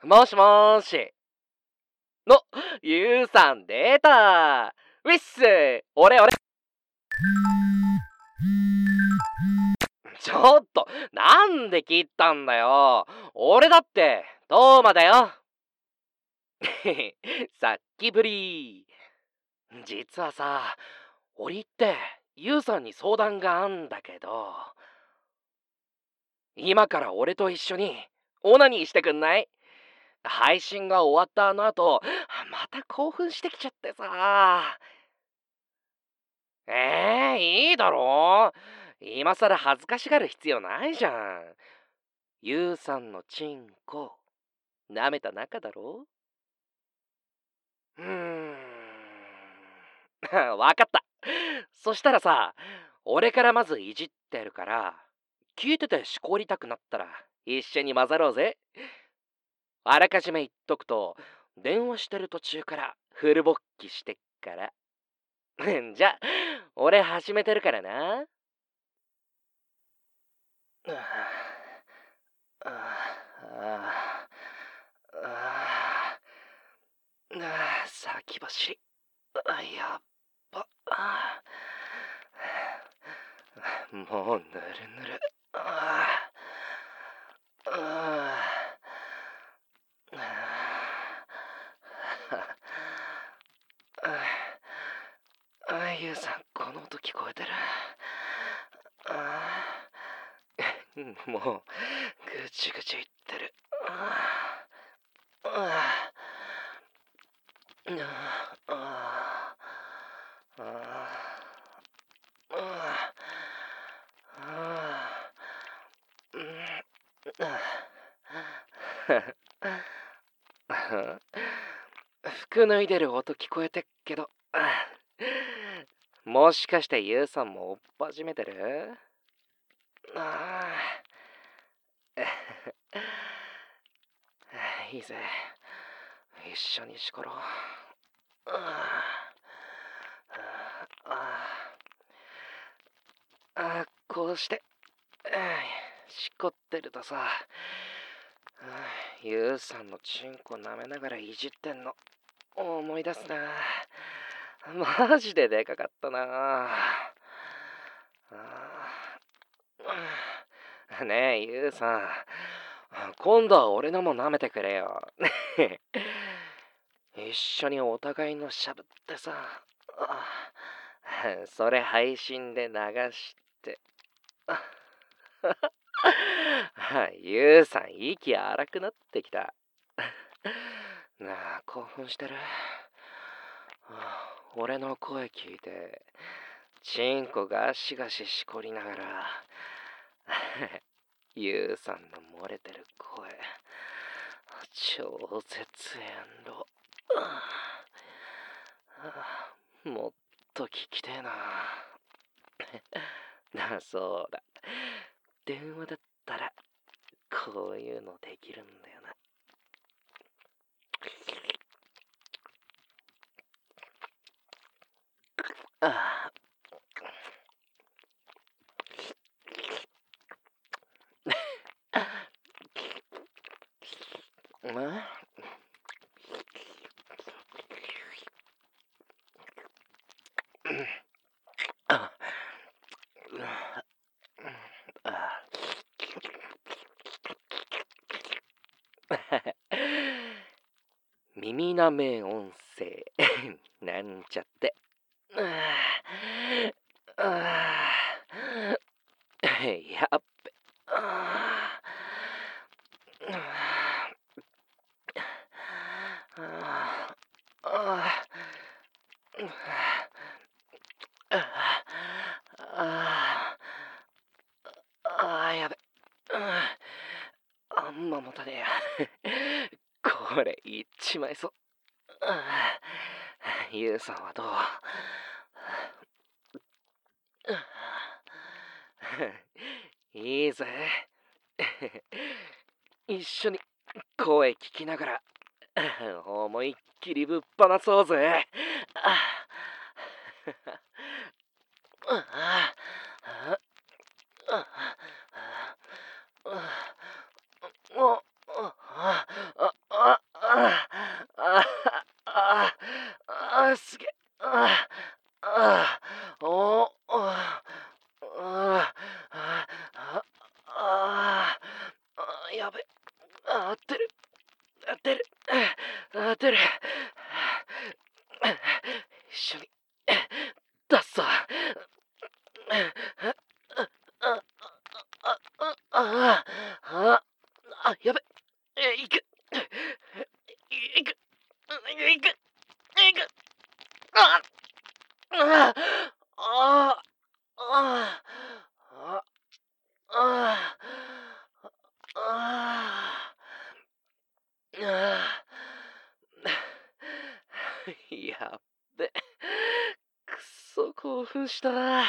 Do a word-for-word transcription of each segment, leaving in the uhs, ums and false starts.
もしもーし。の、ゆうさん出た。ウィッス。俺俺。ちょっと、なんで切ったんだよ。俺だって、トーマだよ。さっきぶり。実はさ、折ってゆうさんに相談があんだけど、今から俺と一緒にオナニーしてくんない？配信が終わったあの後、また興奮してきちゃってさ。えー、いいだろ？今さら恥ずかしがる必要ないじゃん。ゆうさんのチンコ、舐めた仲だろ？うーん。わかった。そしたらさ、俺からまずいじってるから、聞いててしこりたくなったら一緒に混ざろうぜ。あらかじめ言っとくと、電話してる途中からフル勃起してっから。じゃ、俺始めてるからな。あああああ、先走り。あ、やっば。あもうぬるぬる。ああああ、ゆうさん、この音聞こえてる。ああ、もう、ぐちぐち言ってる。ああ、ああ、ああ、ああ、うん、あ服脱いでる音聞こえてっけど、もしかしてゆうさんもおっ始めてる？ああ、いいぜ。一緒にしころう。ああ、こうして、しこってるとさ、ゆうさんのチンコ舐めながらいじってんの思い出すな。マジででかかったな。ねえ、ゆうさん。今度は俺のも舐めてくれよ。一緒にお互いのしゃぶってさ。それ配信で流して。ゆうさん、息荒くなってきた。なあ、興奮してる？俺の声聞いて、チンコガシガシしこりながら、ゆうさんの漏れてる声、超絶遠路。もっと聞きてえな。な、そうだ。電話だったら、こういうのできるんだよな。ああ。耳なめ音声なんちゃって。やっべ。ああ、やべ。あんま持たねえや。これ、いっちまいそう。ゆうさんはどう？いいぜ。一緒に声聞きながら思いっきりぶっ放そうぜ。 合ってる合ってる合ってる。一緒に出すさ。ああああやべえ行く行く行く行くああああああああやっべくっそ興奮したな。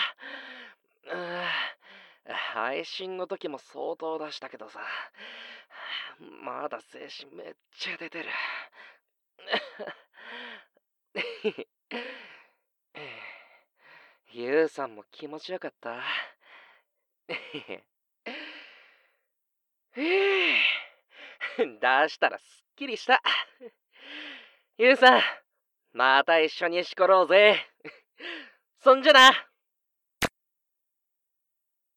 配信の時も相当出したけどさ、まだ精神めっちゃ出てる。ゆうさんも気持ちよかった。出したらすっきりした。ゆうさん、また一緒にしころうぜ。そんじゃな。